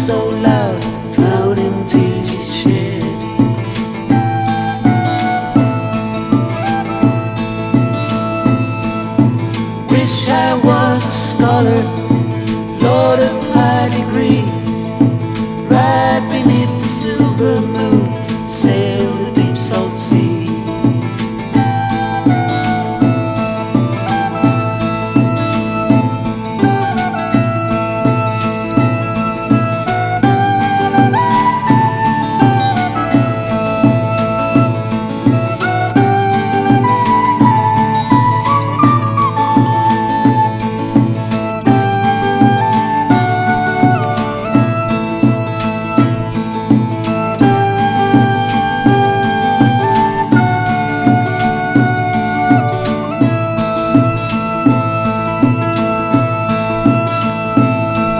so loud, drowning tears you shed. Wish I was a scholar, lord of high degree, right beneath the silver moon, sail the deep salt sea.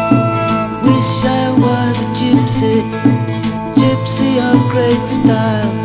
Gypsy, gypsy of great style,